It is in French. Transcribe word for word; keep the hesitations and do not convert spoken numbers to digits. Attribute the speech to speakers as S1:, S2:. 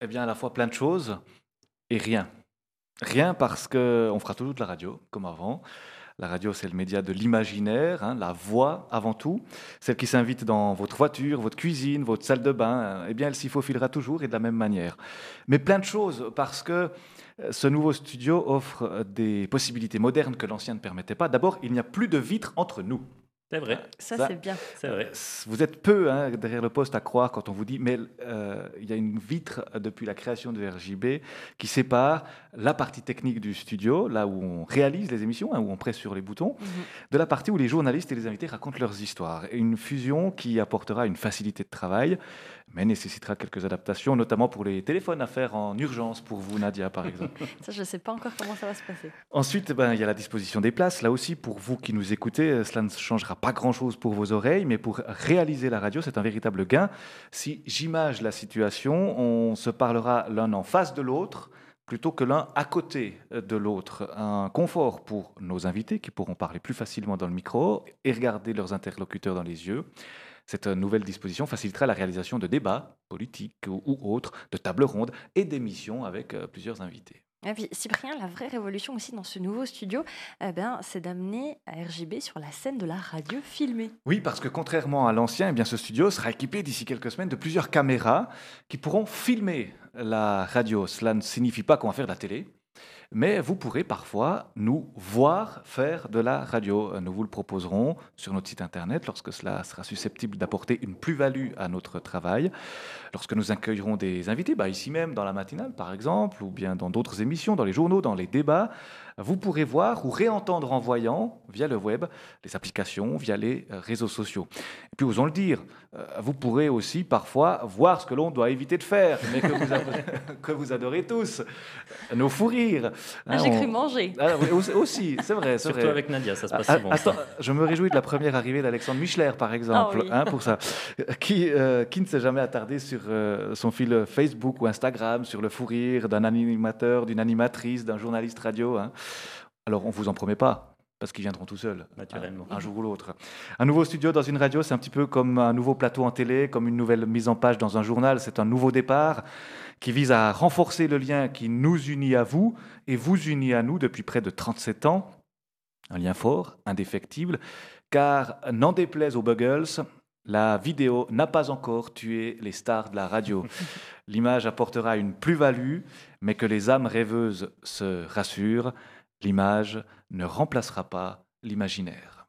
S1: Eh bien, à la fois plein de choses et rien. Rien parce qu'on fera toujours de la radio, comme avant. La radio, c'est le média de l'imaginaire, hein, la voix avant tout. Celle qui s'invite dans votre voiture, votre cuisine, votre salle de bain, hein, eh bien, elle s'y faufilera toujours et de la même manière. Mais plein de choses parce que euh, ce nouveau studio offre euh, des possibilités modernes que l'ancien ne permettait pas. D'abord, il n'y a plus de vitres entre nous.
S2: C'est
S1: Hein,
S2: vrai,
S3: Ça,
S1: ça,
S3: c'est bien.
S2: c'est
S1: euh,
S2: vrai.
S1: s- vous êtes peu hein, derrière le poste à croire quand on vous dit, mais euh, il y a une vitre euh, depuis la création de R J B qui sépare la partie technique du studio, là où on réalise les émissions, hein, où on presse sur les boutons,
S3: Mhm.
S1: de la partie où les journalistes et les invités racontent leurs histoires. Et une fusion qui apportera une facilité de travail, mais nécessitera quelques adaptations, notamment pour les téléphones à faire en urgence pour vous, Nadia, par exemple.
S3: Ça, je ne sais pas encore comment ça va se passer.
S1: Ensuite, ben, il y a la disposition des places. Là aussi, pour vous qui nous écoutez, euh, cela ne changera pas grand-chose pour vos oreilles, mais pour réaliser la radio, c'est un véritable gain. Si j'image la situation, on se parlera l'un en face de l'autre plutôt que l'un à côté euh, de l'autre. Un confort pour nos invités qui pourront parler plus facilement dans le micro et regarder leurs interlocuteurs dans les yeux. Cette euh, nouvelle disposition facilitera la réalisation de débats politiques ou, ou autres, de tables rondes et d'émissions avec euh, plusieurs invités.
S3: Et puis, Cyprien, la vraie révolution aussi dans ce nouveau studio, eh ben, c'est d'amener R J B sur la scène de la radio filmée.
S1: Oui, parce que contrairement à l'ancien, eh bien, ce studio sera équipé d'ici quelques semaines de plusieurs caméras qui pourront filmer la radio. Cela ne signifie pas qu'on va faire de la télé, mais vous pourrez parfois nous voir faire de la radio. Nous vous le proposerons sur notre site internet lorsque cela sera susceptible d'apporter une plus-value à notre travail. Lorsque nous accueillerons des invités, bah ici même dans la matinale par exemple, ou bien dans d'autres émissions, dans les journaux, dans les débats, vous pourrez voir ou réentendre en voyant, via le web, les applications, via les euh, réseaux sociaux. Et puis osons le dire, euh, vous pourrez aussi parfois voir ce que l'on doit éviter de faire, mais que vous, avez- que vous adorez tous, nos fous rires.
S3: Ah,
S1: Hein,
S3: j'ai
S1: on-
S3: cru manger.
S1: Ah oui, aussi, aussi, c'est vrai, c'est
S2: Surtout
S1: vrai.
S2: avec Nadia, ça se passe
S1: Ah,
S2: souvent.
S1: attends,
S2: ça.
S1: je me réjouis de la première arrivée d'Alexandre Michler, par exemple,
S3: Ah oui.
S1: hein, pour ça, qui, euh, qui ne s'est jamais attardé sur euh, son fil Facebook ou Instagram, sur le fou rire d'un animateur, d'une animatrice, d'un journaliste radio. Hein. Alors, on vous en promet pas, parce qu'ils viendront tout seuls,
S2: Naturellement.
S1: hein, un jour ou l'autre. Un nouveau studio dans une radio, c'est un petit peu comme un nouveau plateau en télé, comme une nouvelle mise en page dans un journal. C'est un nouveau départ qui vise à renforcer le lien qui nous unit à vous et vous unit à nous depuis près de trente-sept ans. Un lien fort, indéfectible, car n'en déplaise aux Buggles, la vidéo n'a pas encore tué les stars de la radio. L'image apportera une plus-value, mais que les âmes rêveuses se rassurent, l'image ne remplacera pas l'imaginaire.